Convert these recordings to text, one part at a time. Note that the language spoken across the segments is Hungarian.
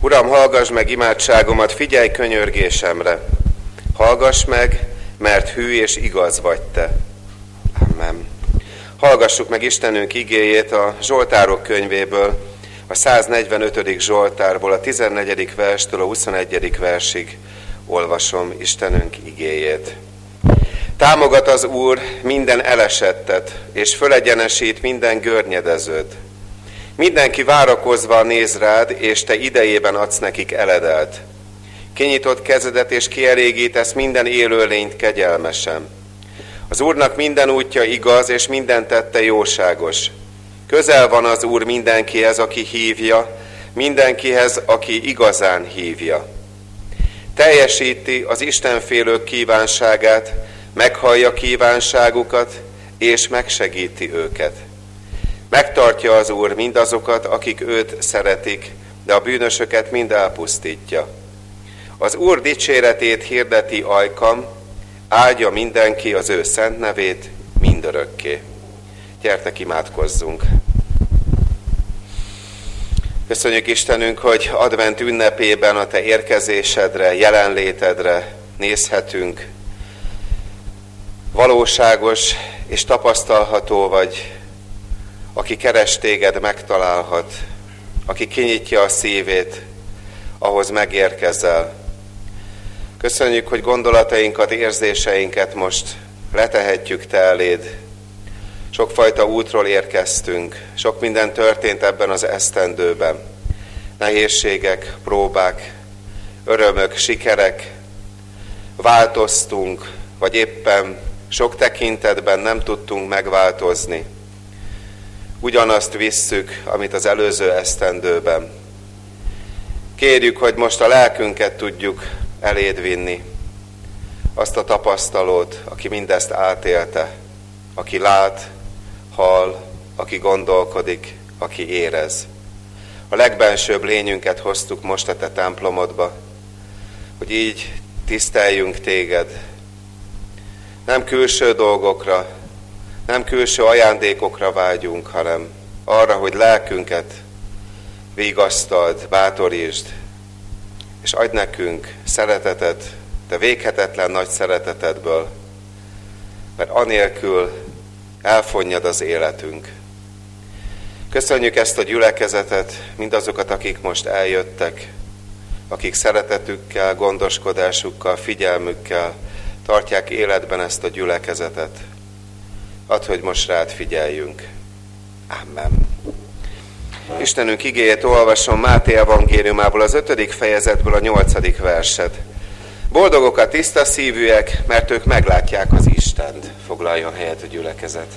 Uram, hallgass meg imádságomat, figyelj könyörgésemre. Hallgass meg, mert hű és igaz vagy te. Amen. Hallgassuk meg Istenünk igéjét a Zsoltárok könyvéből, a 145. Zsoltárból, a 14. verstől a 21. versig olvasom Istenünk igéjét. Támogat az Úr minden elesettet, és fölegyenesít minden görnyedezőt. Mindenki várakozva néz rád, és te idejében adsz nekik eledelt. Kinyitott kezedet, és kielégítesz minden élőlényt kegyelmesen. Az Úrnak minden útja igaz, és minden tette jóságos. Közel van az Úr mindenkihez, aki hívja, mindenkihez, aki igazán hívja. Teljesíti az istenfélők kívánságát, meghallja kívánságukat, és megsegíti őket. Megtartja az Úr mindazokat, akik őt szeretik, de a bűnösöket mind elpusztítja. Az Úr dicséretét hirdeti ajkam, áldja mindenki az ő szent nevét mindörökké. Gyertek, imádkozzunk! Köszönjük Istenünk, hogy advent ünnepében a te érkezésedre, jelenlétedre nézhetünk. Valóságos és tapasztalható vagy, aki keres téged, megtalálhat, aki kinyitja a szívét, ahhoz megérkezel. Köszönjük, hogy gondolatainkat, érzéseinket most letehetjük te eléd. Sokfajta útról érkeztünk, sok minden történt ebben az esztendőben. Nehézségek, próbák, örömök, sikerek, változtunk, vagy éppen sok tekintetben nem tudtunk megváltozni. Ugyanazt visszük, amit az előző esztendőben. Kérjük, hogy most a lelkünket tudjuk eléd vinni. Azt a tapasztalót, aki mindezt átélte, aki lát, hall, aki gondolkodik, aki érez. A legbensőbb lényünket hoztuk most a te templomodba, hogy így tiszteljünk téged. Nem külső dolgokra, nem külső ajándékokra vágyunk, hanem arra, hogy lelkünket vigasztald, bátorítsd, és adj nekünk szeretetet, te véghetetlen nagy szeretetedből, mert anélkül elfonnyad az életünk. Köszönjük ezt a gyülekezetet, mindazokat, akik most eljöttek, akik szeretetükkel, gondoskodásukkal, figyelmükkel tartják életben ezt a gyülekezetet. Add, hogy most rád figyeljünk. Amen. Istenünk igéjét olvasom Máté evangéliumából, az 5. fejezetből a 8. verset. Boldogok a tiszta szívűek, mert ők meglátják az Istent. Foglaljon helyet a gyülekezet.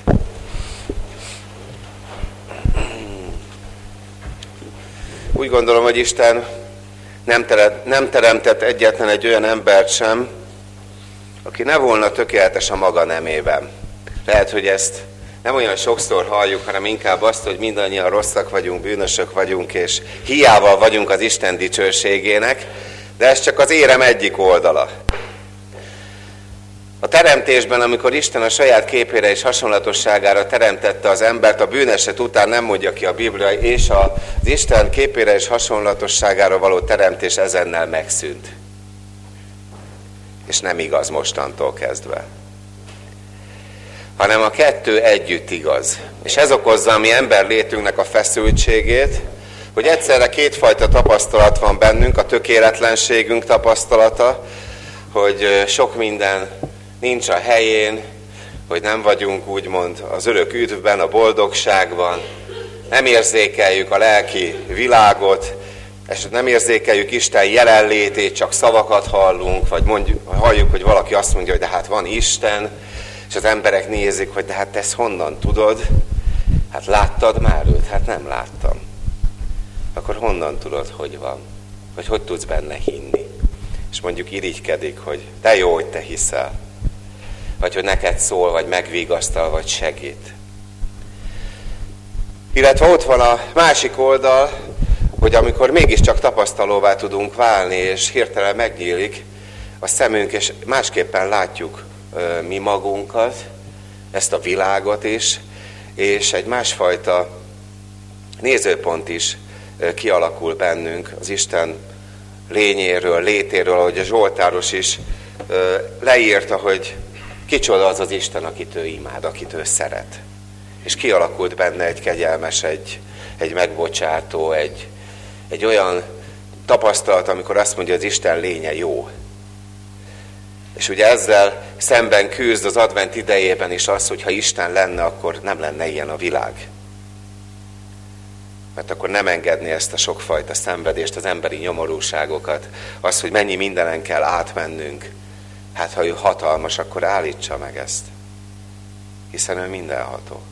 Úgy gondolom, hogy Isten nem teremtett egyetlen egy olyan embert sem, aki ne volna tökéletes a maga nemében. Lehet, hogy ezt nem olyan sokszor halljuk, hanem inkább azt, hogy mindannyian rosszak vagyunk, bűnösök vagyunk, és hiával vagyunk az Isten dicsőségének, de ez csak az érem egyik oldala. A teremtésben, amikor Isten a saját képére és hasonlatosságára teremtette az embert, a bűneset után nem mondja ki a Biblia, és az Isten képére és hasonlatosságára való teremtés ezennel megszűnt. És nem igaz mostantól kezdve. Hanem a kettő együtt igaz. És ez okozza a mi emberlétünknek a feszültségét, hogy egyszerre kétfajta tapasztalat van bennünk, a tökéletlenségünk tapasztalata, hogy sok minden nincs a helyén, hogy nem vagyunk úgymond az örök üdvben, a boldogságban, nem érzékeljük a lelki világot, és nem érzékeljük Isten jelenlétét, csak szavakat hallunk, vagy halljuk, hogy valaki azt mondja, hogy de hát van Isten, és az emberek nézik, hogy de hát te ezt honnan tudod? Hát láttad már őt? Hát nem láttam. Akkor honnan tudod, hogy van? Vagy hogy tudsz benne hinni? És mondjuk irigykedik, hogy de jó, hogy te hiszel. Vagy hogy neked szól, vagy megvigasztal, vagy segít. Illetve ott van a másik oldal, hogy amikor mégiscsak tapasztalóvá tudunk válni, és hirtelen megnyílik a szemünk, és másképpen látjuk mi magunkat, ezt a világot is, és egy másfajta nézőpont is kialakul bennünk az Isten lényéről, létéről, ahogy a Zsoltáros is leírta, hogy kicsoda az az Isten, akit ő imád, akit ő szeret. És kialakult benne egy kegyelmes, egy megbocsátó, egy olyan tapasztalat, amikor azt mondja, hogy az Isten lénye jó. És ugye ezzel szemben küzd az advent idejében is az, hogy ha Isten lenne, akkor nem lenne ilyen a világ. Mert akkor nem engedné ezt a sokfajta szenvedést, az emberi nyomorúságokat, az, hogy mennyi mindenen kell átmennünk. Hát ha ő hatalmas, akkor állítsa meg ezt. Hiszen ő mindenható.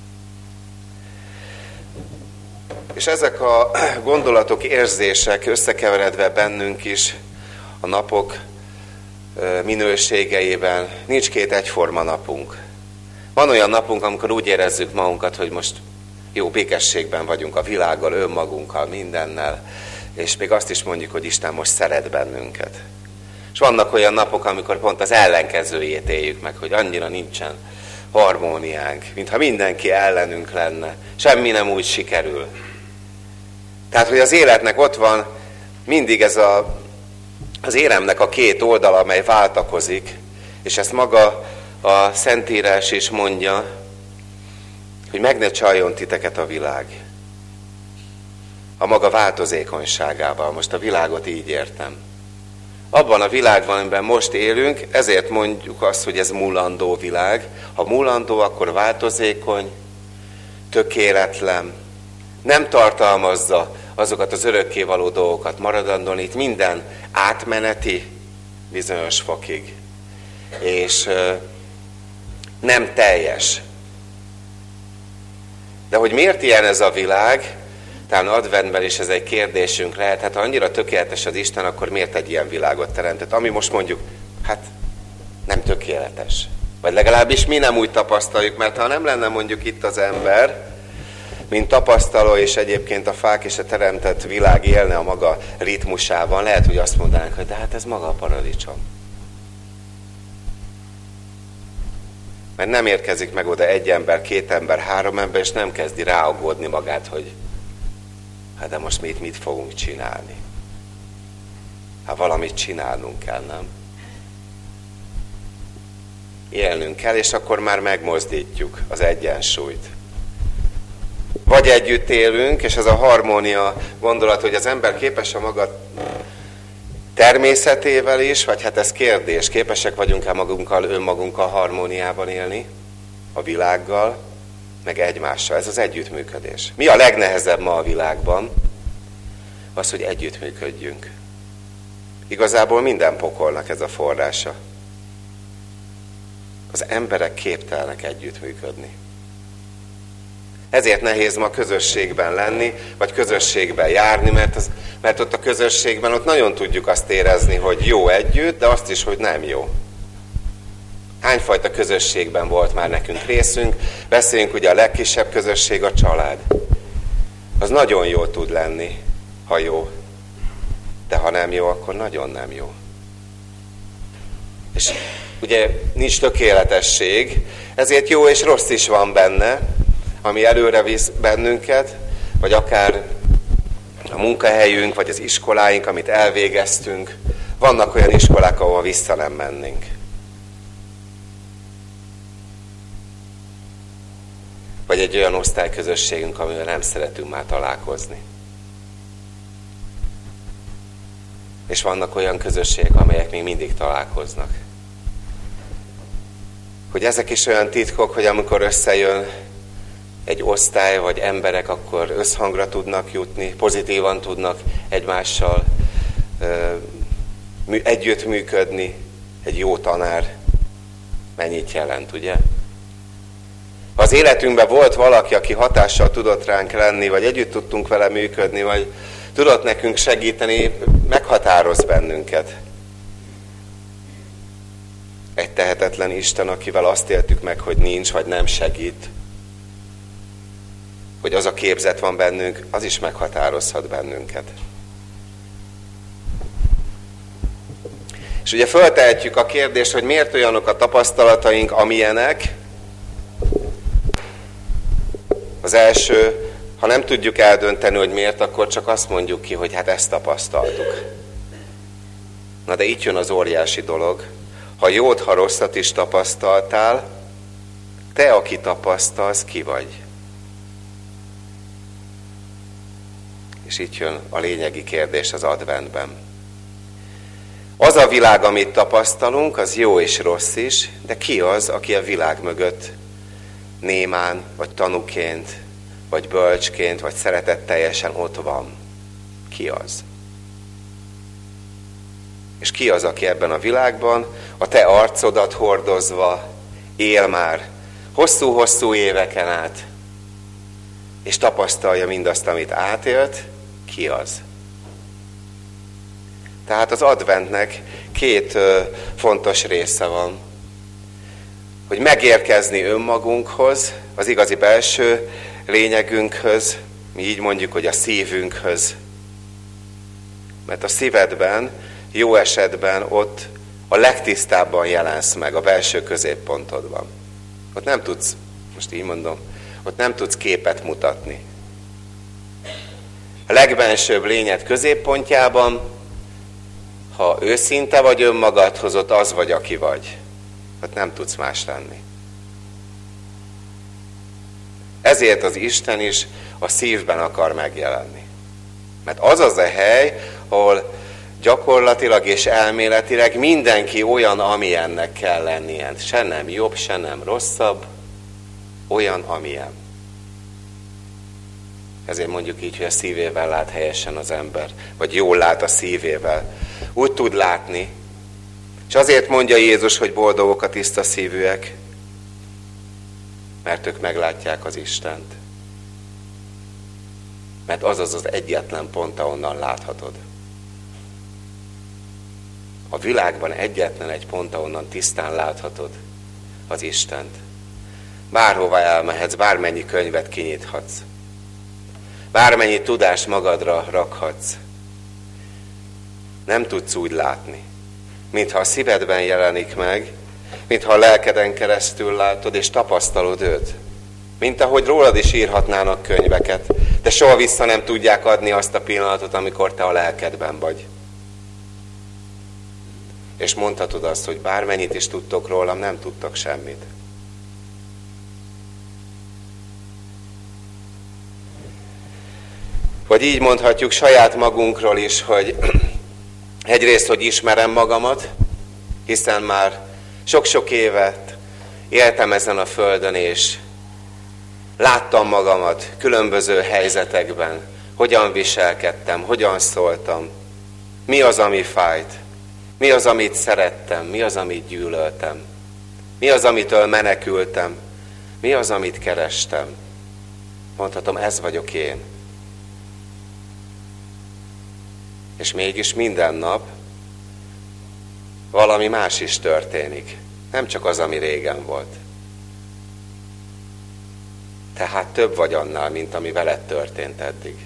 És ezek a gondolatok, érzések összekeveredve bennünk is a napok minőségeiben. Nincs két egyforma napunk. Van olyan napunk, amikor úgy érezzük magunkat, hogy most jó békességben vagyunk a világgal, önmagunkkal, mindennel, és még azt is mondjuk, hogy Isten most szeret bennünket. És vannak olyan napok, amikor pont az ellenkezőjét éljük meg, hogy annyira nincsen harmóniánk, mintha mindenki ellenünk lenne, semmi nem úgy sikerül. Tehát, hogy az életnek ott van mindig ez az éremnek a két oldala, amely váltakozik, és ezt maga a Szentírás is mondja, hogy meg ne csaljon titeket a világ. A maga változékonyságával. Most a világot így értem. Abban a világban, amiben most élünk, ezért mondjuk azt, hogy ez múlandó világ. Ha múlandó, akkor változékony, tökéletlen, nem tartalmazza azokat az örökkévaló dolgokat, maradandóan itt minden átmeneti bizonyos fokig. És nem teljes. De hogy miért ilyen ez a világ, talán adventben is ez egy kérdésünk lehet, hát ha annyira tökéletes az Isten, akkor miért egy ilyen világot teremtett? Ami most mondjuk, hát nem tökéletes. Vagy legalábbis mi nem úgy tapasztaljuk, mert ha nem lenne mondjuk itt az ember, mint tapasztaló, és egyébként a fák és a teremtett világ élne a maga ritmusában, lehet, hogy azt mondanánk, hogy de hát ez maga a paradicsom. Mert nem érkezik meg oda egy ember, két ember, három ember, és nem kezdi ráaggódni magát, hogy hát de most mit fogunk csinálni? Hát valamit csinálnunk kell, nem? Élnünk kell, és akkor már megmozdítjuk az egyensúlyt. Vagy együtt élünk, és ez a harmónia gondolat, hogy az ember képes a maga természetével is, vagy hát ez kérdés, képesek vagyunk-e önmagunkkal harmóniában élni, a világgal, meg egymással. Ez az együttműködés. Mi a legnehezebb ma a világban? Az, hogy együttműködjünk. Igazából minden pokolnak ez a forrása. Az emberek képtelenek együttműködni. Ezért nehéz ma közösségben lenni, vagy közösségben járni, mert ott a közösségben ott nagyon tudjuk azt érezni, hogy jó együtt, de azt is, hogy nem jó. Hányfajta közösségben volt már nekünk részünk? Beszéljünk ugye a legkisebb közösség, a család. Az nagyon jó tud lenni, ha jó. De ha nem jó, akkor nagyon nem jó. És ugye nincs tökéletesség, ezért jó és rossz is van benne, ami előre visz bennünket, vagy akár a munkahelyünk, vagy az iskoláink, amit elvégeztünk. Vannak olyan iskolák, ahol vissza nem mennénk. Vagy egy olyan osztályközösségünk, amivel nem szeretünk már találkozni. És vannak olyan közösségek, amelyek még mindig találkoznak. Hogy ezek is olyan titkok, hogy amikor összejön egy osztály vagy emberek, akkor összhangra tudnak jutni, pozitívan tudnak egymással együttműködni. Egy jó tanár mennyit jelent, ugye? Ha az életünkben volt valaki, aki hatással tudott ránk lenni, vagy együtt tudtunk vele működni, vagy tudott nekünk segíteni, meghatároz bennünket. Egy tehetetlen Isten, akivel azt éltük meg, hogy nincs, vagy nem segít, hogy az a képzet van bennünk, az is meghatározhat bennünket. És ugye föltehetjük a kérdést, hogy miért olyanok a tapasztalataink, amilyenek. Az első, Ha nem tudjuk eldönteni, hogy miért, akkor csak azt mondjuk ki, hogy hát ezt tapasztaltuk. Na de itt jön az óriási dolog. Ha jót, ha rosszat is tapasztaltál, te, aki tapasztalsz, ki vagy? És itt jön a lényegi kérdés az adventben. Az a világ, amit tapasztalunk, az jó és rossz is, de ki az, aki a világ mögött némán, vagy tanuként, vagy bölcsként, vagy szeretetteljesen ott van? Ki az? És ki az, aki ebben a világban a te arcodat hordozva él már hosszú-hosszú éveken át, és tapasztalja mindazt, amit átélt? Ki az? Tehát az adventnek két fontos része van. Hogy megérkezni önmagunkhoz, az igazi belső lényegünkhöz, mi így mondjuk, hogy a szívünkhöz. Mert a szívedben, jó esetben ott a legtisztábban jelensz meg, a belső középpontodban. Ott nem tudsz, most így mondom, ott nem tudsz képet mutatni. A legbensőbb lényed középpontjában, ha őszinte vagy önmagadhoz, ott az vagy, aki vagy. Ott nem tudsz más lenni. Ezért az Isten is a szívben akar megjelenni. Mert az az a hely, ahol gyakorlatilag és elméletileg mindenki olyan, amilyennek kell lennie. Se nem jobb, se nem rosszabb, olyan, amilyen. Ezért mondjuk így, hogy a szívével lát helyesen az ember, vagy jól lát a szívével. Úgy tud látni. És azért mondja Jézus, hogy boldogok a tiszta szívűek, mert ők meglátják az Istent. Mert az az egyetlen pont, ahonnan láthatod. A világban egyetlen egy pont, ahonnan tisztán láthatod az Istent. Bárhova elmehetsz, bármennyi könyvet kinyithatsz. Bármennyi tudást magadra rakhatsz. Nem tudsz úgy látni, mintha a szívedben jelenik meg, mintha a lelkeden keresztül látod és tapasztalod őt. Mint ahogy rólad is írhatnának könyveket, de soha vissza nem tudják adni azt a pillanatot, amikor te a lelkedben vagy. És mondhatod azt, hogy bármennyit is tudtok rólam, nem tudtok semmit. Vagy így mondhatjuk saját magunkról is, hogy egyrészt, hogy ismerem magamat, hiszen már sok-sok évet éltem ezen a földön, és láttam magamat különböző helyzetekben, hogyan viselkedtem, hogyan szóltam, mi az, ami fájt, mi az, amit szerettem, mi az, amit gyűlöltem, mi az, amitől menekültem, mi az, amit kerestem. Mondhatom, ez vagyok én. És mégis minden nap valami más is történik. Nem csak az, ami régen volt. Tehát több vagy annál, mint ami veled történt eddig.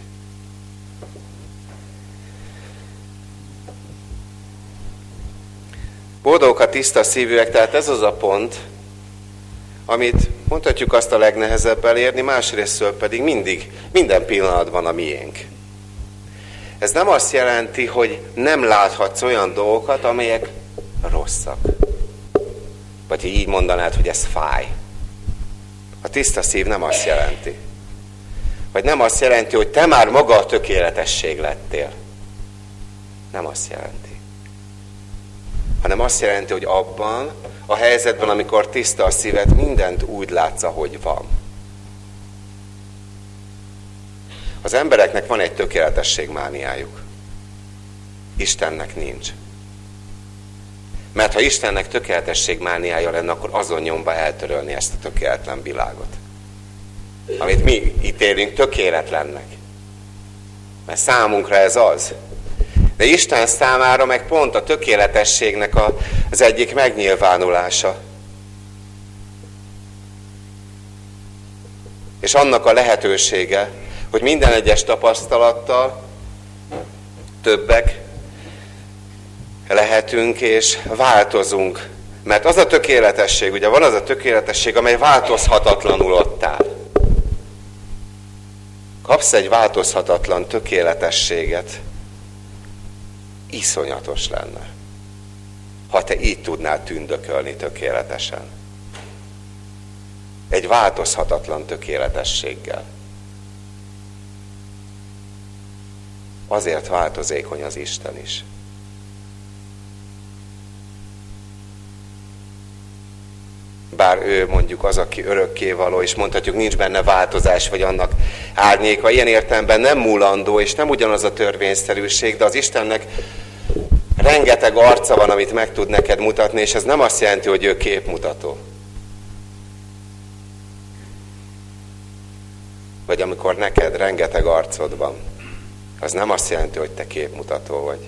Boldogok a tiszta szívűek, tehát ez az a pont, amit mondhatjuk azt a legnehezebb elérni, másrésztől pedig mindig, minden pillanatban a miénk. Ez nem azt jelenti, hogy nem láthatsz olyan dolgokat, amelyek rosszak. Vagy így mondanád, hogy ez fáj. A tiszta szív nem azt jelenti. Vagy nem azt jelenti, hogy te már maga a tökéletesség lettél. Nem azt jelenti. Hanem azt jelenti, hogy abban a helyzetben, amikor tiszta a szíved, mindent úgy látsz, ahogy van. Az embereknek van egy tökéletességmániájuk. Istennek nincs. Mert ha Istennek tökéletességmániája lenne, akkor azon nyomba eltörölni ezt a tökéletlen világot. Amit mi ítélünk tökéletlennek. Mert számunkra ez az. De Isten számára meg pont a tökéletességnek az egyik megnyilvánulása. És annak a lehetősége, hogy minden egyes tapasztalattal többek lehetünk és változunk. Mert az a tökéletesség, ugye van az a tökéletesség, amely változhatatlanul ott áll. kapsz egy változhatatlan tökéletességet, iszonyatos lenne, ha te így tudnál tündökölni tökéletesen. Egy változhatatlan tökéletességgel. Azért változékony az Isten is. Bár ő mondjuk az, aki örökkévaló, és mondhatjuk, nincs benne változás, vagy annak árnyéka. Ilyen értelemben nem múlandó, és nem ugyanaz a törvényszerűség, de az Istennek rengeteg arca van, amit meg tud neked mutatni, és ez nem azt jelenti, hogy ő képmutató. Vagy amikor neked rengeteg arcod van, az nem azt jelenti, hogy te képmutató vagy.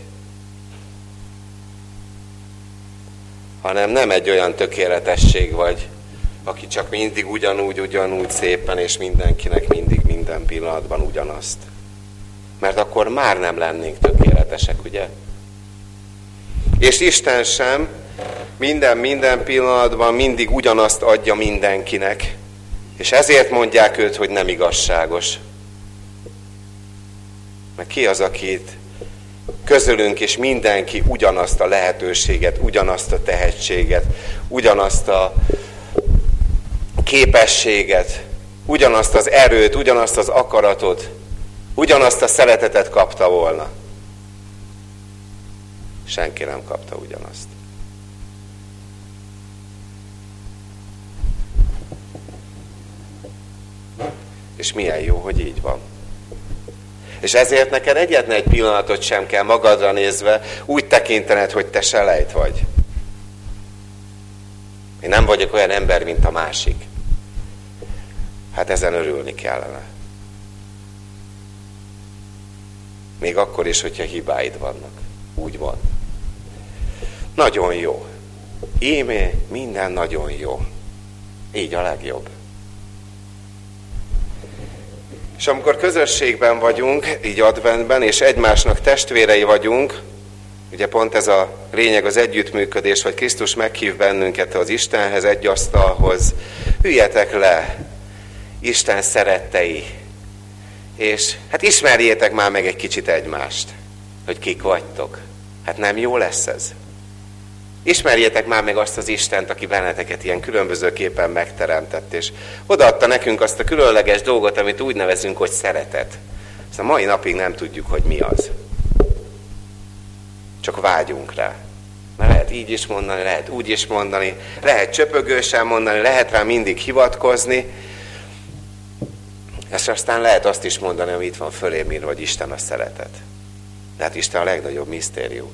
Hanem nem egy olyan tökéletesség vagy, aki csak mindig ugyanúgy szépen, és mindenkinek mindig minden pillanatban ugyanazt. Mert akkor már nem lennénk tökéletesek, ugye? És Isten sem minden pillanatban mindig ugyanazt adja mindenkinek. És ezért mondják őt, hogy nem igazságos. Mert ki az, akit közülünk, és mindenki ugyanazt a lehetőséget, ugyanazt a tehetséget, ugyanazt a képességet, ugyanazt az erőt, ugyanazt az akaratot, ugyanazt a szeretetet kapta volna. Senki nem kapta ugyanazt. És milyen jó, hogy így van. És ezért neked egyetlen egy pillanatot sem kell magadra nézve úgy tekintened, hogy te selejt vagy. Én nem vagyok olyan ember, mint a másik. Hát ezen örülni kellene. Még akkor is, hogyha hibáid vannak. Úgy van. Nagyon jó. Íme minden nagyon jó. Így a legjobb. És amikor közösségben vagyunk, így adventben, és egymásnak testvérei vagyunk, ugye pont ez a lényeg, az együttműködés, vagy Krisztus meghív bennünket az Istenhez, egy asztalhoz, üljetek le, Isten szerettei, és hát ismerjétek már meg egy kicsit egymást, hogy kik vagytok. Hát nem jó lesz ez? Ismerjétek már meg azt az Istent, aki benneteket ilyen különbözőképpen megteremtett, és odaadta nekünk azt a különleges dolgot, amit úgy nevezünk, hogy szeretet. Ezt a mai napig nem tudjuk, hogy mi az. Csak vágyunk rá. Mert lehet így is mondani, lehet úgy is mondani, lehet csöpögősen mondani, lehet rá mindig hivatkozni, és aztán lehet azt is mondani, ami itt van fölém írva, hogy Isten a szeretet. De hát Isten a legnagyobb misztérium.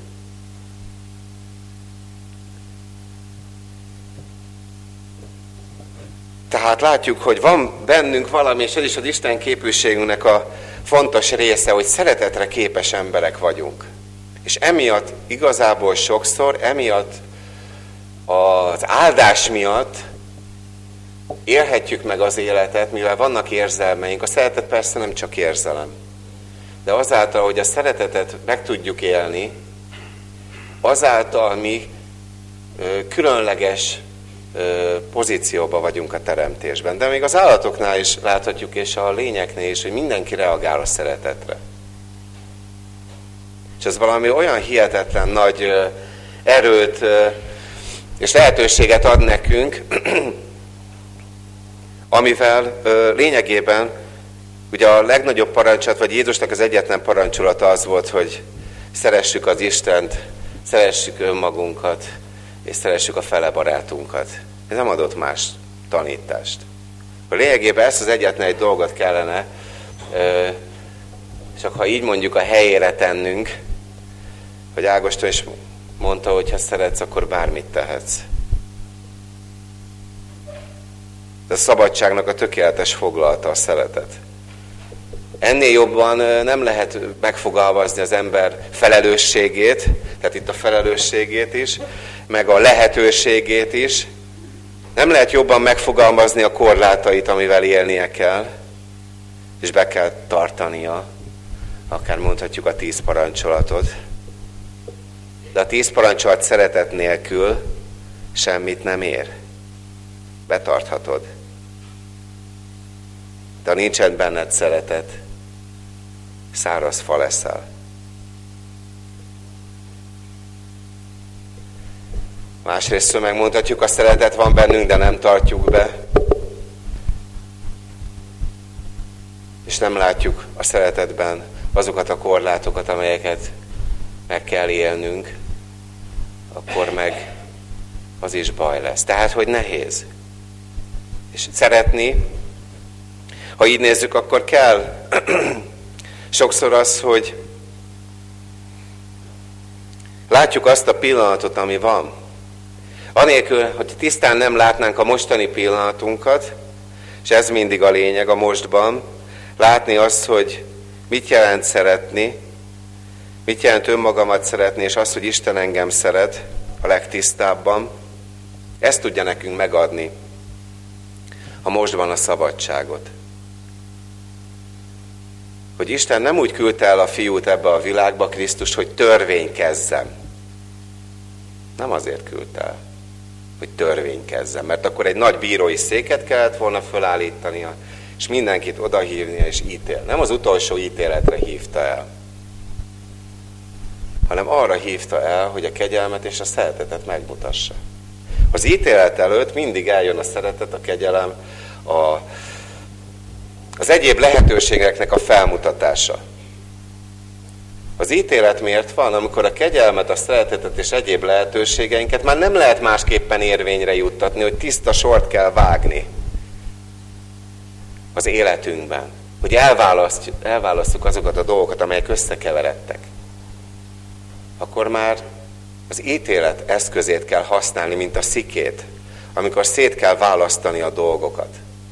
Tehát látjuk, hogy van bennünk valami, és ez is az Isten képűségünknek a fontos része, hogy szeretetre képes emberek vagyunk. És emiatt igazából sokszor, emiatt az áldás miatt élhetjük meg az életet, mivel vannak érzelmeink. A szeretet persze nem csak érzelem. De azáltal, hogy a szeretetet meg tudjuk élni, azáltal mi különleges pozícióban vagyunk a teremtésben. De még az állatoknál is láthatjuk, és a lényeknél is, hogy mindenki reagál a szeretetre. És ez valami olyan hihetetlen nagy erőt és lehetőséget ad nekünk, amivel lényegében ugye a legnagyobb parancsolat, vagy Jézusnak az egyetlen parancsolata az volt, hogy szeressük az Istent, szeressük önmagunkat, és szeressük a fele barátunkat. Ez nem adott más tanítást. A lényegében ezt az egyetlen egy dolgot kellene, csak ha így mondjuk a helyére tennünk, hogy Ágoston is mondta, hogy ha szeretsz, akkor bármit tehetsz. De a szabadságnak a tökéletes foglalta a szeretet. Ennél jobban nem lehet megfogalmazni az ember felelősségét, tehát itt a felelősségét is, meg a lehetőségét is. Nem lehet jobban megfogalmazni a korlátait, amivel élnie kell, és be kell tartania, akár mondhatjuk a 10 parancsolatot. De a 10 parancsolat szeretet nélkül semmit nem ér. Betarthatod. De ha nincsen benned szeretet, száraz fa leszel. Másrészt megmondhatjuk, a szeretet van bennünk, de nem tartjuk be. És nem látjuk a szeretetben azokat a korlátokat, amelyeket meg kell élnünk, akkor meg az is baj lesz. Tehát, hogy nehéz. És szeretni, ha így nézzük, akkor kell sokszor az, hogy látjuk azt a pillanatot, ami van. Anélkül, hogy tisztán nem látnánk a mostani pillanatunkat, és ez mindig a lényeg a mostban, látni azt, hogy mit jelent szeretni, mit jelent önmagamat szeretni, és azt, hogy Isten engem szeret a legtisztábban, ezt tudja nekünk megadni a mostban a szabadságot. Hogy Isten nem úgy küldte el a fiút ebbe a világba, Krisztus, hogy törvénykezzem. Nem azért küldte el, hogy törvénykezzem, mert akkor egy nagy bírói széket kellett volna fölállítania, és mindenkit odahívnia és ítél. Nem az utolsó ítéletre hívta el, hanem arra hívta el, hogy a kegyelmet és a szeretetet megmutassa. Az ítélet előtt mindig eljön a szeretet, a kegyelem, az egyéb lehetőségeknek a felmutatása. Az ítélet miért van? Amikor a kegyelmet, a szeretetet és egyéb lehetőségeinket már nem lehet másképpen érvényre juttatni, hogy tiszta sort kell vágni az életünkben. Hogy elválasztjuk azokat a dolgokat, amelyek összekeveredtek. Akkor már az ítélet eszközét kell használni, mint a szikét, amikor szét kell választani a dolgokat.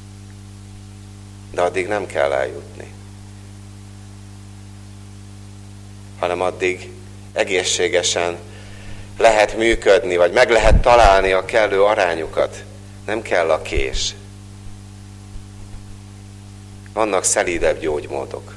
De addig nem kell eljutni. Hanem addig egészségesen lehet működni, vagy meg lehet találni a kellő arányukat. Nem kell a kés. Vannak szelídebb gyógymódok.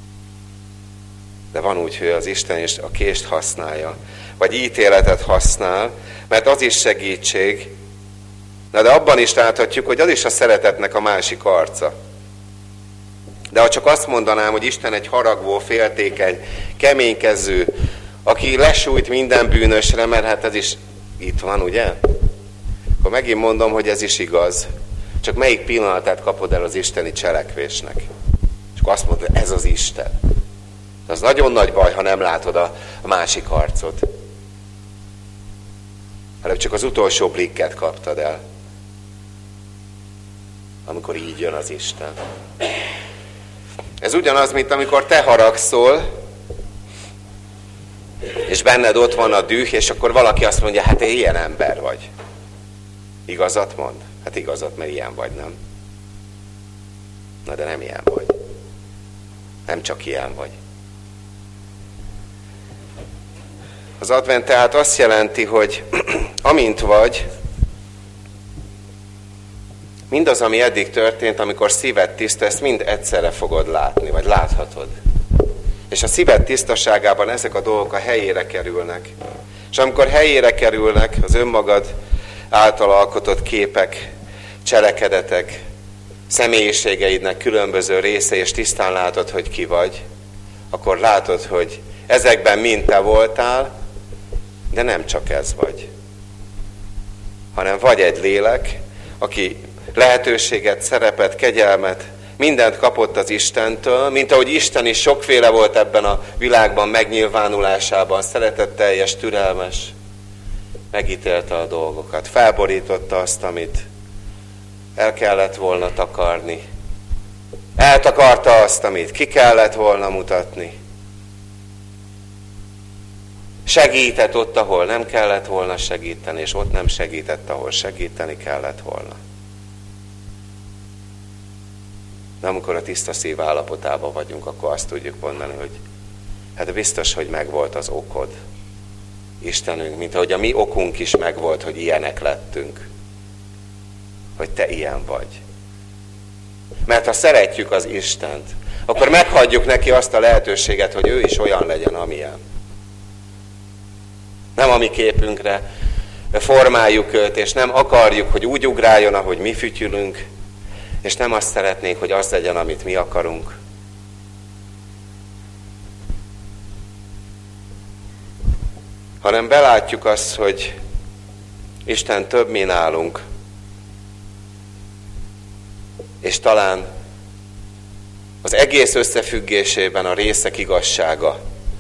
De van úgy, hogy az Isten is a kést használja, vagy ítéletet használ, mert az is segítség. Na de abban is láthatjuk, hogy az is a szeretetnek a másik arca. De ha csak azt mondanám, hogy Isten egy haragvó, féltékeny, keménykező, aki lesújt minden bűnösre, mert hát ez is itt van, ugye? Akkor megint mondom, hogy ez is igaz. Csak melyik pillanatát kapod el az isteni cselekvésnek? És akkor azt mondod, hogy ez az Isten. De az nagyon nagy baj, ha nem látod a másik arcot. Hanem csak az utolsó blikket kaptad el. Amikor így jön az Isten. Ez ugyanaz, mint amikor te haragszol, és benned ott van a düh, és akkor valaki azt mondja, hát te ilyen ember vagy. Igazat mond? Hát igazat, mert ilyen vagy, nem? Na de nem ilyen vagy. Nem csak ilyen vagy. Az advent tehát azt jelenti, hogy amint vagy, mindaz, ami eddig történt, amikor szíved tiszta, ezt mind egyszerre fogod látni, vagy láthatod. És a szíved tisztaságában ezek a dolgok a helyére kerülnek. És amikor helyére kerülnek az önmagad által alkotott képek, cselekedetek, személyiségeidnek különböző része, és tisztán látod, hogy ki vagy, akkor látod, hogy ezekben mind te voltál, de nem csak ez vagy. Hanem vagy egy lélek, aki lehetőséget, szerepet, kegyelmet, mindent kapott az Istentől, mint ahogy Isten is sokféle volt ebben a világban megnyilvánulásában, szeretetteljes, türelmes, megítélte a dolgokat, felborította azt, amit el kellett volna takarni, eltakarta azt, amit ki kellett volna mutatni, segített ott, ahol nem kellett volna segíteni, és ott nem segített, ahol segíteni kellett volna. De amikor a tiszta szív állapotában vagyunk, akkor azt tudjuk mondani, hogy hát biztos, hogy megvolt az okod, Istenünk, mint ahogy a mi okunk is megvolt, hogy ilyenek lettünk. Hogy te ilyen vagy. Mert ha szeretjük az Istent, akkor meghagyjuk neki azt a lehetőséget, hogy ő is olyan legyen, amilyen. Nem a mi képünkre formáljuk őt, és nem akarjuk, hogy úgy ugráljon, ahogy mi fütyülünk, és nem azt szeretnénk, hogy az legyen, amit mi akarunk, hanem belátjuk azt, hogy Isten több, mi nálunk. És talán az egész összefüggésében a részek igazsága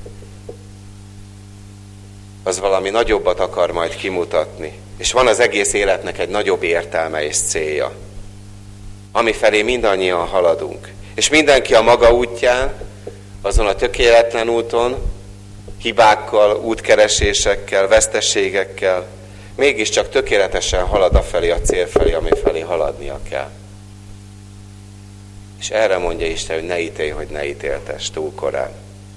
az valami nagyobbat akar majd kimutatni. És van az egész életnek egy nagyobb értelme és célja, amifelé mindannyian haladunk. És mindenki a maga útján, azon a tökéletlen úton, hibákkal, útkeresésekkel, veszteségekkel, mégiscsak tökéletesen halad afelé a cél felé, ami felé haladnia kell. És erre mondja Isten, hogy ne ítélj, hogy ne ítéltess túl korán.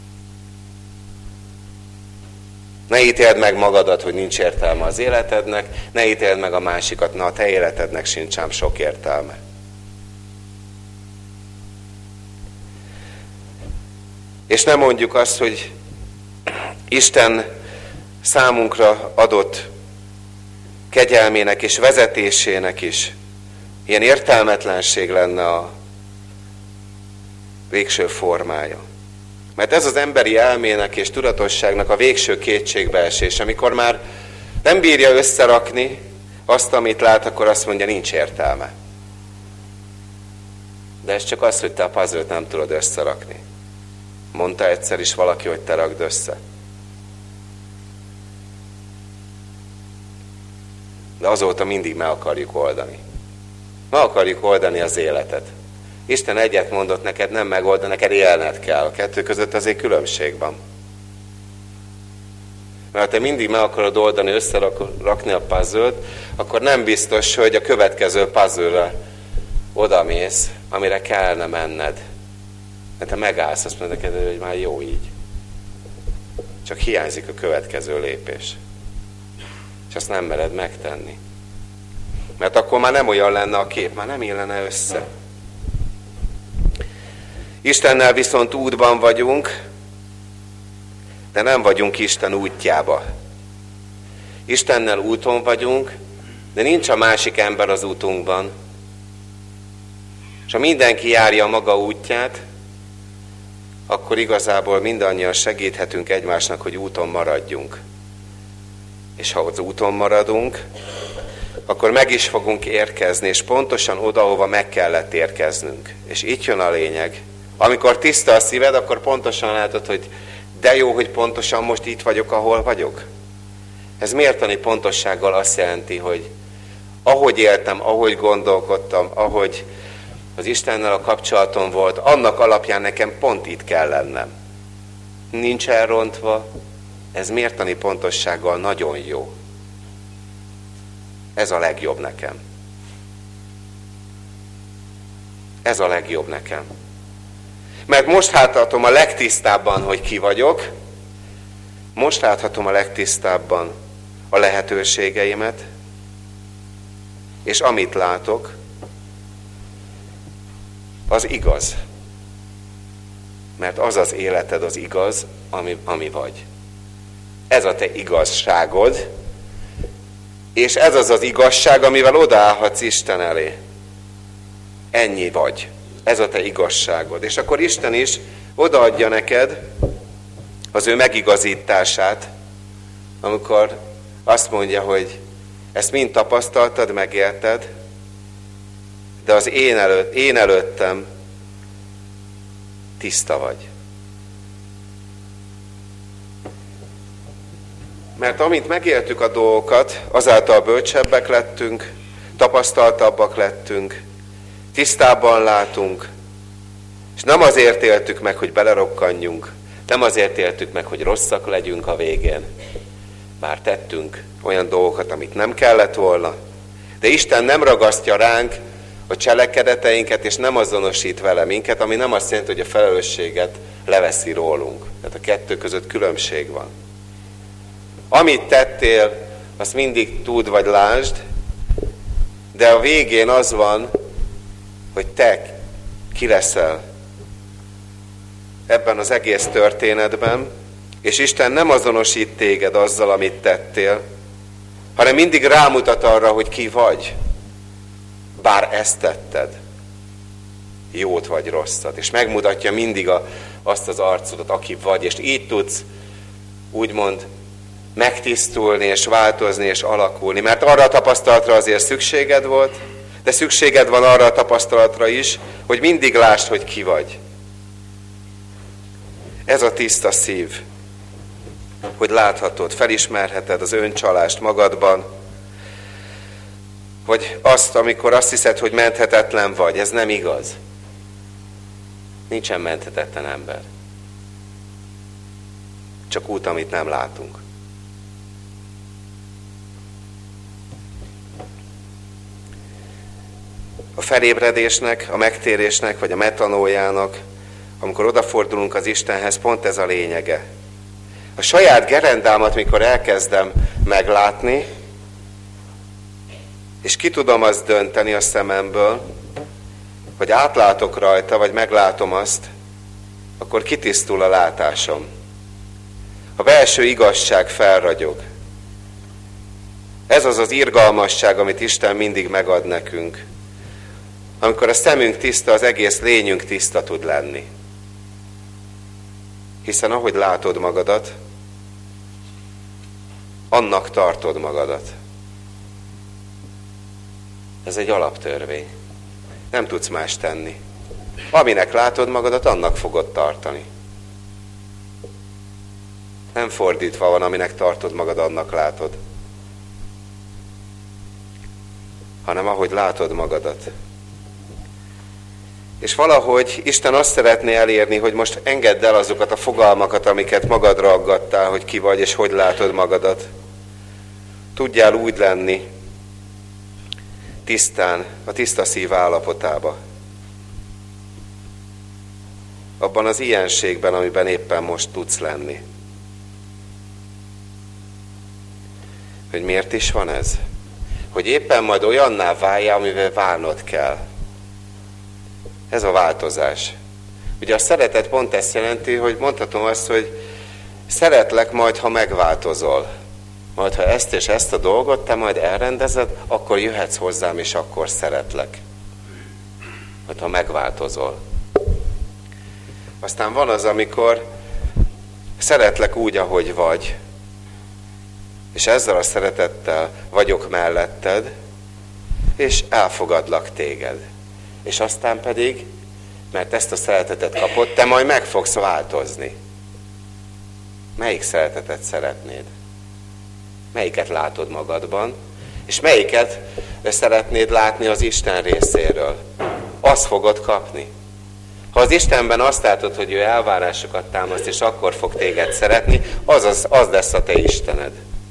Ne ítéld meg magadat, hogy nincs értelme az életednek, ne ítéld meg a másikat, na a te életednek sincs ám sok értelme. És nem mondjuk azt, hogy Isten számunkra adott kegyelmének és vezetésének is ilyen értelmetlenség lenne a végső formája. Mert ez az emberi elmének és tudatosságnak a végső kétségbeesés, amikor már nem bírja összerakni azt, amit lát, akkor azt mondja, nincs értelme. De ez csak az, hogy te a puzzle-t nem tudod összerakni. Mondta egyszer is valaki, hogy te rakd össze. De azóta mindig meg akarjuk oldani. Meg akarjuk oldani az életet. Isten egyet mondott neked, nem megold, neked élned kell. A kettő között azért különbség van. Mert ha te mindig meg akarod oldani, összerakni a puzzle-t, akkor nem biztos, hogy a következő puzzle-re odamész, amire kellene menned. Mert te megállsz, azt mondod neked, hogy már jó így. Csak hiányzik a következő lépés. És azt nem mered megtenni. Mert akkor már nem olyan lenne a kép, már nem illene össze. Istennel viszont útban vagyunk, de nem vagyunk Isten útjába. Istennel úton vagyunk, de nincs a másik ember az útunkban. És ha mindenki járja a maga útját, akkor igazából mindannyian segíthetünk egymásnak, hogy úton maradjunk. És ha az úton maradunk, akkor meg is fogunk érkezni, és pontosan oda, ahova meg kellett érkeznünk. És itt jön a lényeg. Amikor tiszta a szíved, akkor pontosan látod, hogy de jó, hogy pontosan most itt vagyok, ahol vagyok. Ez mértani pontossággal azt jelenti, hogy ahogy éltem, ahogy gondolkodtam, ahogy az Istennel a kapcsolatom volt, annak alapján nekem pont itt kell lennem. Nincs elrontva, ez mértani pontossággal nagyon jó. Ez a legjobb nekem. Ez a legjobb nekem. Mert most láthatom a legtisztábban, hogy ki vagyok, most láthatom a legtisztábban a lehetőségeimet, és amit látok, az igaz. Mert az az életed az igaz, ami vagy. Ez a te igazságod, és ez az az igazság, amivel odaállhatsz Isten elé. Ennyi vagy. Ez a te igazságod. És akkor Isten is odaadja neked az ő megigazítását, amikor azt mondja, hogy ezt mind tapasztaltad, megélted, de az én előttem tiszta vagy. Mert amint megéltük a dolgokat, azáltal bölcsebbek lettünk, tapasztaltabbak lettünk, tisztábban látunk, és nem azért éltük meg, hogy belerokkanjunk, nem azért éltük meg, hogy rosszak legyünk a végén, bár tettünk olyan dolgokat, amit nem kellett volna, de Isten nem ragasztja ránk a cselekedeteinket, és nem azonosít vele minket, ami nem azt jelenti, hogy a felelősséget leveszi rólunk. Tehát a kettő között különbség van. Amit tettél, azt mindig tud vagy lásd, de a végén az van, hogy te ki leszel ebben az egész történetben, és Isten nem azonosít téged azzal, amit tettél, hanem mindig rámutat arra, hogy ki vagy, bár ezt tetted, jót vagy rosszat, és megmutatja mindig azt az arcodat, aki vagy, és így tudsz úgymond megtisztulni, és változni, és alakulni. Mert arra a tapasztalatra azért szükséged volt, de szükséged van arra a tapasztalatra is, hogy mindig lásd, hogy ki vagy. Ez a tiszta szív, hogy láthatod, felismerheted az öncsalást magadban, vagy azt, amikor azt hiszed, hogy menthetetlen vagy. Ez nem igaz. Nincsen menthetetlen ember. Csak út, amit nem látunk. A felébredésnek, a megtérésnek, vagy a metanójának, amikor odafordulunk az Istenhez, pont ez a lényege. A saját gerendámat, mikor elkezdem meglátni, és ki tudom azt dönteni a szememből, hogy átlátok rajta, vagy meglátom azt, akkor kitisztul a látásom. A belső igazság felragyog. Ez az az irgalmasság, amit Isten mindig megad nekünk. Amikor a szemünk tiszta, az egész lényünk tiszta tud lenni. Hiszen ahogy látod magadat, annak tartod magadat. Ez egy alaptörvény. Nem tudsz más tenni. Aminek látod magadat, annak fogod tartani. Nem fordítva van, aminek tartod magad, annak látod. Hanem ahogy látod magadat. És valahogy Isten azt szeretné elérni, hogy most engedd el azokat a fogalmakat, amiket magadra aggattál, hogy ki vagy, és hogy látod magadat. Tudjál úgy lenni, tisztán, a tiszta szív állapotába. Abban az ilyenségben, amiben éppen most tudsz lenni. Hogy miért is van ez? Hogy éppen majd olyanná váljál, amivel válnod kell. Ez a változás. Ugye a szeretet pont ezt jelenti, hogy mondhatom azt, hogy szeretlek majd, ha megváltozol. Majd, ha ezt és ezt a dolgot te majd elrendezed, akkor jöhetsz hozzám, és akkor szeretlek. Majd, ha megváltozol. Aztán van az, amikor szeretlek úgy, ahogy vagy, és ezzel a szeretettel vagyok melletted, és elfogadlak téged. És aztán pedig, mert ezt a szeretetet kapod, te majd meg fogsz változni. Melyik szeretetet szeretnéd? Melyiket látod magadban? És melyiket szeretnéd látni az Isten részéről? Azt fogod kapni. Ha az Istenben azt látod, hogy ő elvárásokat támaszt, és akkor fog téged szeretni, az lesz a te Istened.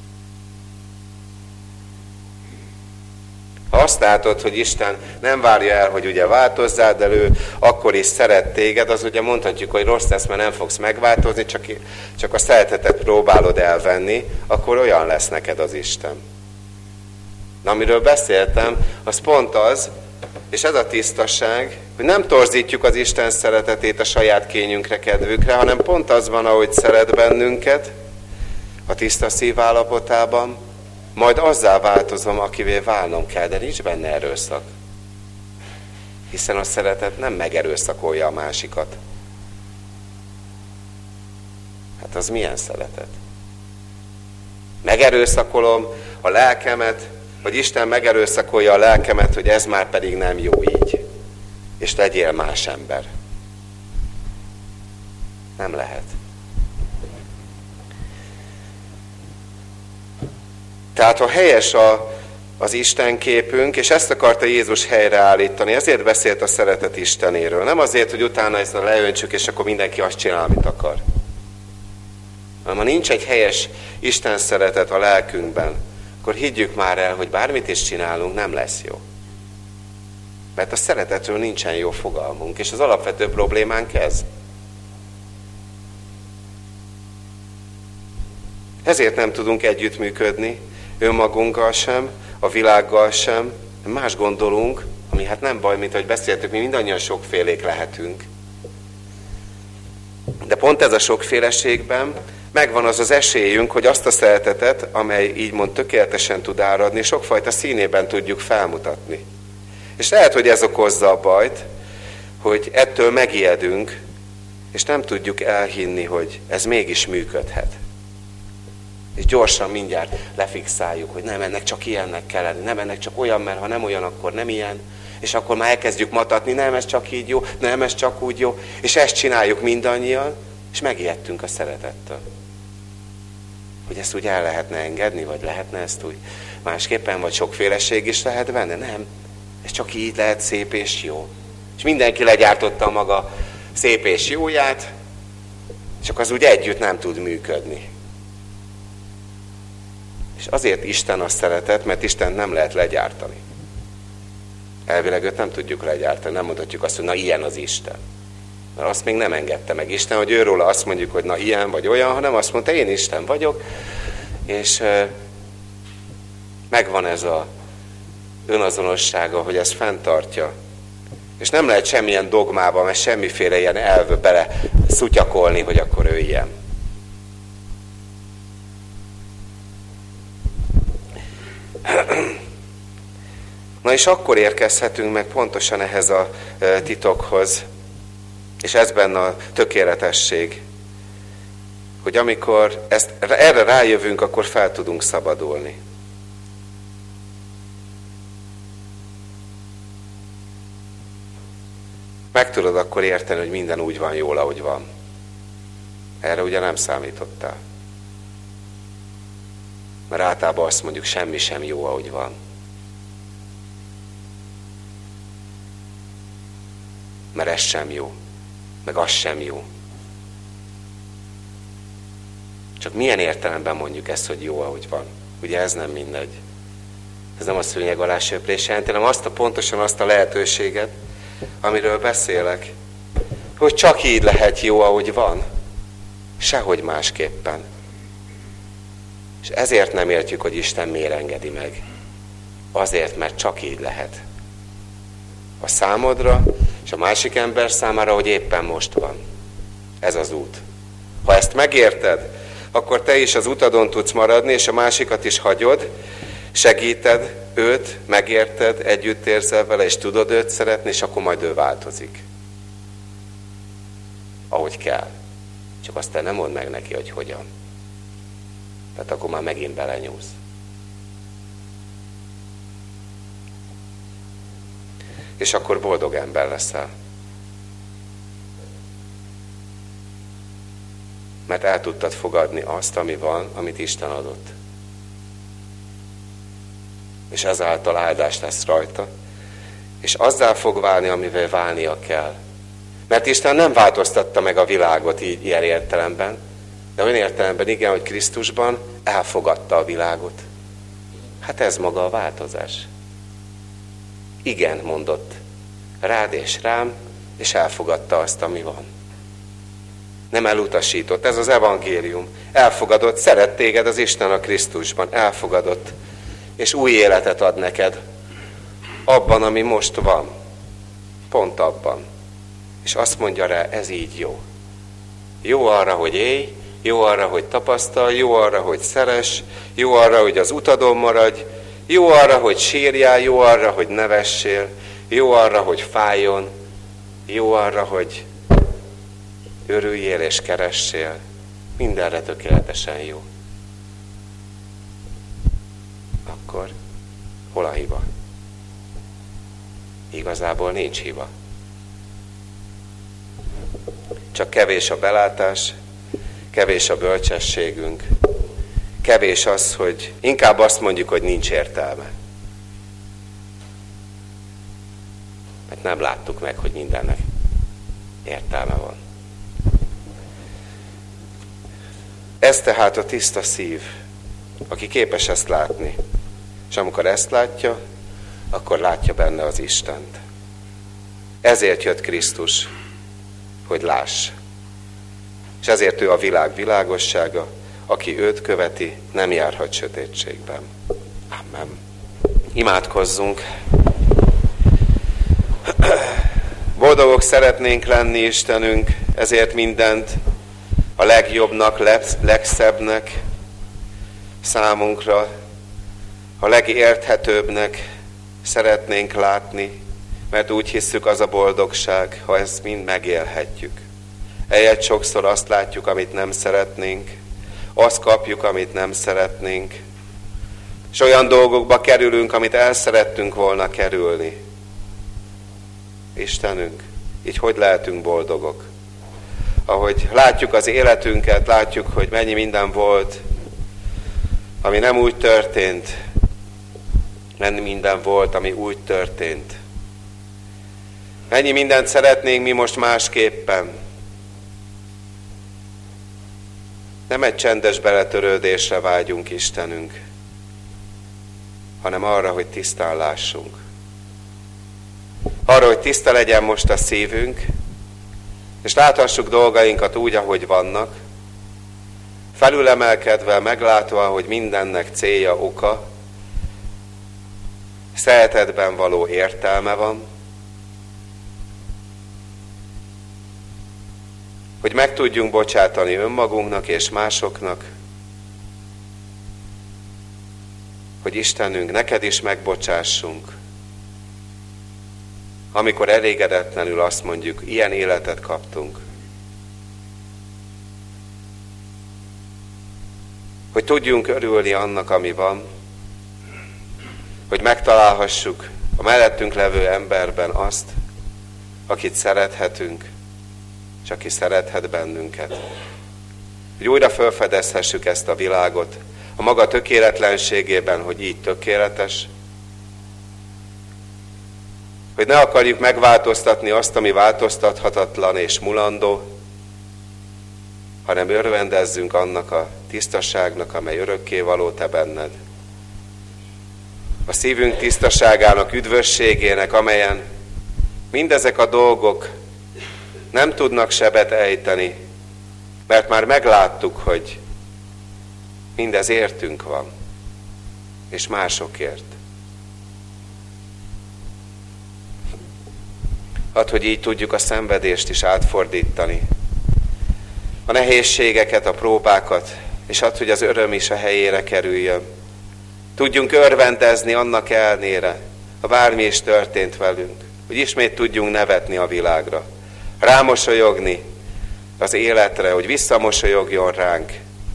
Ha azt látod, hogy Isten nem várja el, hogy ugye változzál, de ő akkor is szeret téged, az ugye mondhatjuk, hogy rossz lesz, mert nem fogsz megváltozni, csak a szeretetet próbálod elvenni, akkor olyan lesz neked az Isten. Na, amiről beszéltem, az pont az, és ez a tisztaság, hogy nem torzítjuk az Isten szeretetét a saját kényünkre, kedvükre, hanem pont az van, ahogy szeret bennünket, a tiszta szív állapotában, majd azzá változom, akivé válnom kell, de nincs benne erőszak. Hiszen a szeretet nem megerőszakolja a másikat. Hát az milyen szeretet? Megerőszakolom a lelkemet, vagy Isten megerőszakolja a lelkemet, hogy ez már pedig nem jó így. És legyél más ember. Nem lehet. Tehát ha helyes az Isten képünk, és ezt akarta Jézus helyreállítani, ezért beszélt a szeretet Istenéről. Nem azért, hogy utána ezt leöntsük, és akkor mindenki azt csinál, amit akar. Hanem ha nincs egy helyes Isten szeretet a lelkünkben, akkor higgyük már el, hogy bármit is csinálunk, nem lesz jó. Mert a szeretetről nincsen jó fogalmunk, és az alapvető problémánk ez. Ezért nem tudunk együttműködni, önmagunkkal sem, a világgal sem, más gondolunk, ami hát nem baj, mint ahogy beszéltük, mi mindannyian sokfélék lehetünk. De pont ez a sokféleségben megvan az az esélyünk, hogy azt a szeretetet, amely így mond tökéletesen tud áradni, sokfajta színében tudjuk felmutatni. És lehet, hogy ez okozza a bajt, hogy ettől megijedünk, és nem tudjuk elhinni, hogy ez mégis működhet. És gyorsan mindjárt lefixáljuk, hogy nem, ennek csak ilyennek kell lenni, nem, ennek csak olyan, mert ha nem olyan, akkor nem ilyen. És akkor már elkezdjük matatni, nem, ez csak így jó, nem, ez csak úgy jó. És ezt csináljuk mindannyian, és megijedtünk a szeretettől. Hogy ezt úgy el lehetne engedni, vagy lehetne ezt úgy másképpen, vagy sokféleség is lehet benne. Nem, ez csak így lehet szép és jó. És mindenki legyártotta maga szép és jóját, csak az úgy együtt nem tud működni. És azért Isten a szeretet, mert Istent nem lehet legyártani. Elvileg őt nem tudjuk legyártani, nem mondhatjuk azt, hogy na ilyen az Isten. Mert azt még nem engedte meg Isten, hogy őróla azt mondjuk, hogy na ilyen vagy olyan, hanem azt mondta, én Isten vagyok, és megvan ez az önazonossága, hogy ez fenntartja. És nem lehet semmilyen dogmába, mert semmiféle ilyen elvbe bele szutyakolni, hogy akkor ő ilyen. Na és akkor érkezhetünk meg pontosan ehhez a titokhoz, és ez benne a tökéletesség, hogy amikor erre rájövünk, akkor fel tudunk szabadulni. Meg tudod akkor érteni, hogy minden úgy van jól, ahogy van. Erre ugye nem számítottál. Mert általában azt mondjuk, semmi sem jó, ahogy van. Mert ez sem jó. Meg az sem jó. Csak milyen értelemben mondjuk ezt, hogy jó, ahogy van? Ugye ez nem mindegy. Ez nem a szőnyeg alá söprés jelenti, hanem pontosan azt a lehetőséget, amiről beszélek, hogy csak így lehet jó, ahogy van. Sehogy másképpen. És ezért nem értjük, hogy Isten miért engedi meg. Azért, mert csak így lehet. A számodra, és a másik ember számára, hogy éppen most van. Ez az út. Ha ezt megérted, akkor te is az utadon tudsz maradni, és a másikat is hagyod, segíted őt, megérted, együtt érzel vele, és tudod őt szeretni, és akkor majd ő változik. Ahogy kell. Csak azt te nem mondd meg neki, hogy hogyan. Tehát akkor már megint belenyúlsz. És akkor boldog ember leszel. Mert el tudtad fogadni azt, ami van, amit Isten adott. És ezáltal áldás lesz rajta. És azzá fog válni, amivel válnia kell. Mert Isten nem változtatta meg a világot így ilyen értelemben, de olyan értelemben igen, hogy Krisztusban elfogadta a világot. Hát ez maga a változás. Igen, mondott rád és rám, és elfogadta azt, ami van. Nem elutasított. Ez az evangélium. Elfogadott, szeret téged az Isten a Krisztusban. Elfogadott. És új életet ad neked. Abban, ami most van. Pont abban. És azt mondja rá, ez így jó. Jó arra, hogy élj, jó arra, hogy tapasztalj, jó arra, hogy szeress, jó arra, hogy az utadon maradj, jó arra, hogy sírjál, jó arra, hogy nevessél, jó arra, hogy fájjon, jó arra, hogy örüljél és keressél. Mindenre tökéletesen jó. Akkor hol a hiba? Igazából nincs hiba. Csak kevés a belátás, kevés a bölcsességünk, kevés az, hogy inkább azt mondjuk, hogy nincs értelme. Mert nem láttuk meg, hogy mindennek értelme van. Ez tehát a tiszta szív, aki képes ezt látni. És amikor ezt látja, akkor látja benne az Istent. Ezért jött Krisztus, hogy láss. És ezért ő a világ világossága, aki őt követi, nem járhat sötétségben. Amen. Imádkozzunk. Boldogok szeretnénk lenni, Istenünk, ezért mindent a legjobbnak, legszebbnek számunkra, a legérthetőbbnek szeretnénk látni, mert úgy hisszük, az a boldogság, ha ezt mind megélhetjük. Ehelyett sokszor azt látjuk, amit nem szeretnénk, azt kapjuk, amit nem szeretnénk, és olyan dolgokba kerülünk, amit el szerettünk volna kerülni. Istenünk, így hogy lehetünk boldogok? Ahogy látjuk az életünket, látjuk, hogy mennyi minden volt, ami nem úgy történt, mennyi minden volt, ami úgy történt. Mennyi mindent szeretnénk mi most másképpen. Nem egy csendes beletörődésre vágyunk, Istenünk, hanem arra, hogy tisztán lássunk. Arra, hogy tiszta legyen most a szívünk, és láthassuk dolgainkat úgy, ahogy vannak, felülemelkedve, meglátva, hogy mindennek célja, oka, szeretetben való értelme van, hogy meg tudjunk bocsátani önmagunknak és másoknak, hogy Istenünk, neked is megbocsássunk, amikor elégedetlenül azt mondjuk, ilyen életet kaptunk. Hogy tudjunk örülni annak, ami van, hogy megtalálhassuk a mellettünk levő emberben azt, akit szerethetünk, és aki szerethet bennünket. Hogy újra felfedezhessük ezt a világot a maga tökéletlenségében, hogy így tökéletes, hogy ne akarjuk megváltoztatni azt, ami változtathatatlan és mulandó, hanem örvendezzünk annak a tisztaságnak, amely örökkévaló te benned. A szívünk tisztaságának, üdvösségének, amelyen mindezek a dolgok nem tudnak sebet ejteni, mert már megláttuk, hogy mindez értünk van, és másokért. Add, hogy így tudjuk a szenvedést is átfordítani, a nehézségeket, a próbákat, és add, hogy az öröm is a helyére kerüljön. Tudjunk örvendezni annak ellenére, ha bármi is történt velünk, hogy ismét tudjunk nevetni a világra, rámosolyogni az életre, hogy visszamosolyogjon ránk.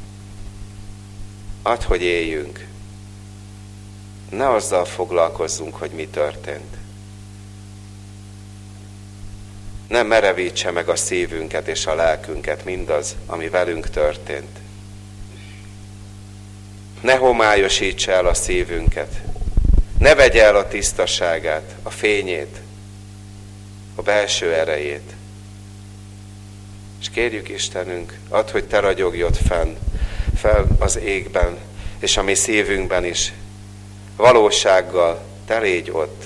Add, hogy éljünk. Ne azzal foglalkozzunk, hogy mi történt. Nem merevítse meg a szívünket és a lelkünket mindaz, ami velünk történt. Ne homályosítsa el a szívünket. Ne vegye el a tisztaságát, a fényét, a belső erejét. És kérjük Istenünk, add, hogy te ragyogj fel az égben, és a mi szívünkben is. Valósággal te légy ott,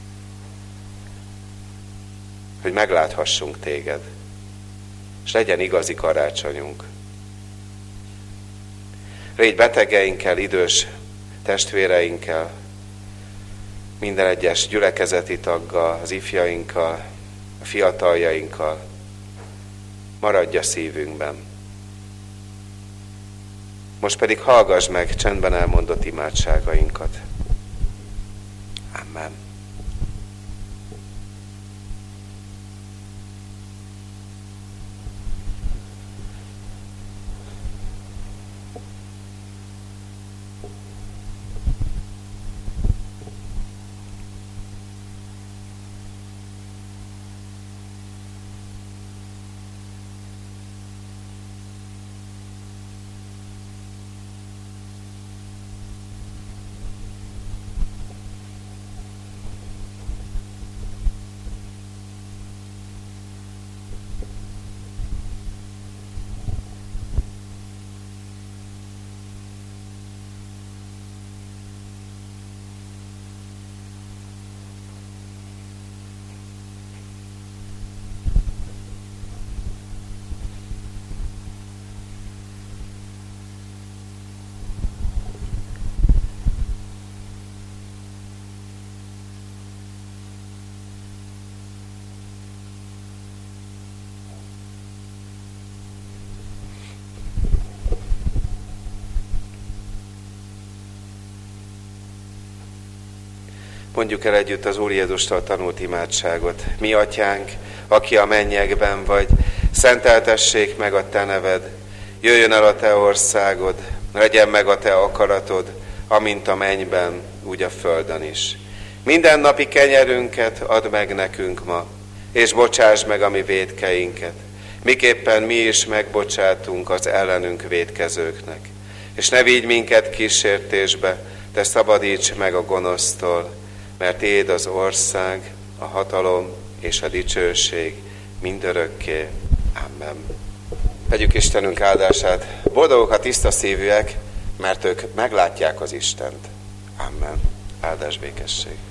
hogy megláthassunk téged, és legyen igazi karácsonyunk. Légy betegeinkkel, idős testvéreinkkel, minden egyes gyülekezeti taggal, az ifjainkkal, a fiataljainkkal. Maradj a szívünkben. Most pedig hallgass meg csendben elmondott imádságainkat. Amen. Mondjuk el együtt az Úr Jézustól tanult imádságot. Mi atyánk, aki a mennyekben vagy, szenteltessék meg a te neved, Jöjjön el a Te országod, legyen meg a Te akaratod, amint a mennyben, úgy a földön is. Mindennapi kenyerünket add meg nekünk ma, és bocsáss meg a mi vétkeinket, miképpen mi is megbocsátunk az ellenünk vétkezőknek. És ne vigy minket kísértésbe, de szabadíts meg a gonosztól, mert Tiéd az ország, a hatalom és a dicsőség mindörökké. Amen. Vegyük Istenünk áldását. Boldogok a tiszta szívűek, mert ők meglátják az Istent. Amen. Áldás békesség.